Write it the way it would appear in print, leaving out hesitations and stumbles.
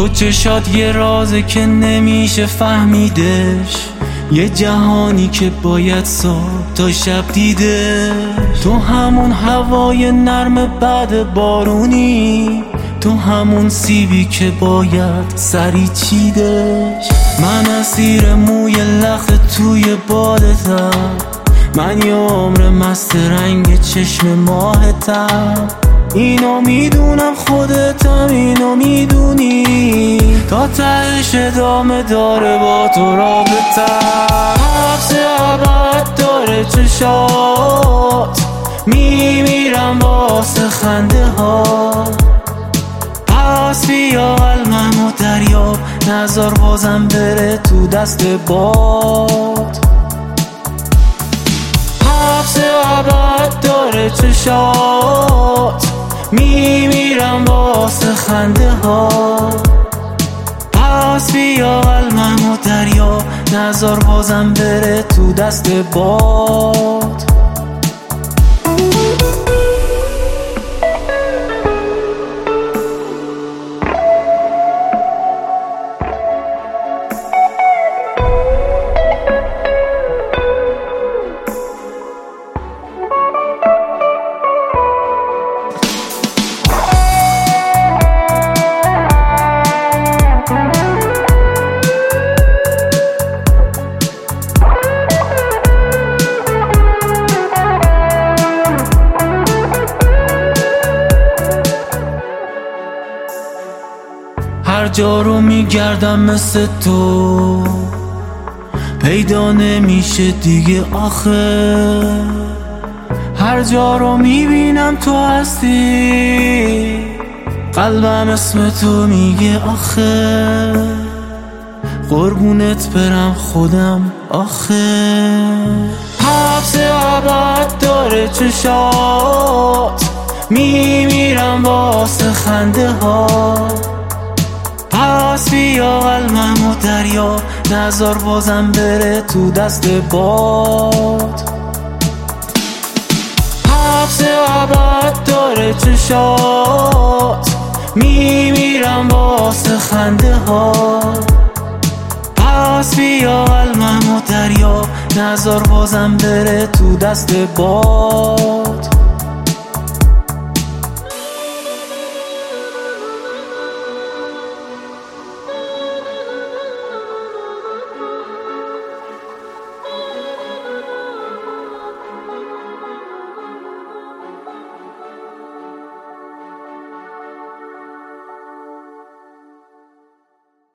تو چشات یه رازه که نمیشه فهمیدش، یه جهانی که باید صبح تا شب دیدش. تو همون هوای نرم بعد بارونی، تو همون سیبی که باید سری چیدش. من اسیر موی لخت توی بالتم، من یه عمر مست رنگ چشم ماهتم. اینو میدونم خودتم اینو میدونی، تا تهش ادامه داره با تو رابطم. حبس ابد داره چشات، میمیرم واسه خنده ها. پس بیا قلبم و دریاب، نذار بازم بره تو دست باد. حبس ابد داره چشات، میمیرم واسه خنده ها. پس بیا قلبم و دریا، نذار بازم بره تو دست باد. هر جا رو میگردم مثل تو، پیدا نمیشه دیگه آخه. هر جا رو میبینم تو هستی، قلبم اسم تو میگه آخه. قربونت برم خودم آخه. حبس ابد داره چشات، میمیرم واسه خنده ها. پس بیا قلبم و دریا، نذار بازم بره تو دست باد. حبس ابد داره چشات، میمیرم واسه خنده ها. پس بیا قلبم و دریا، نذار بازم بره تو دست باد.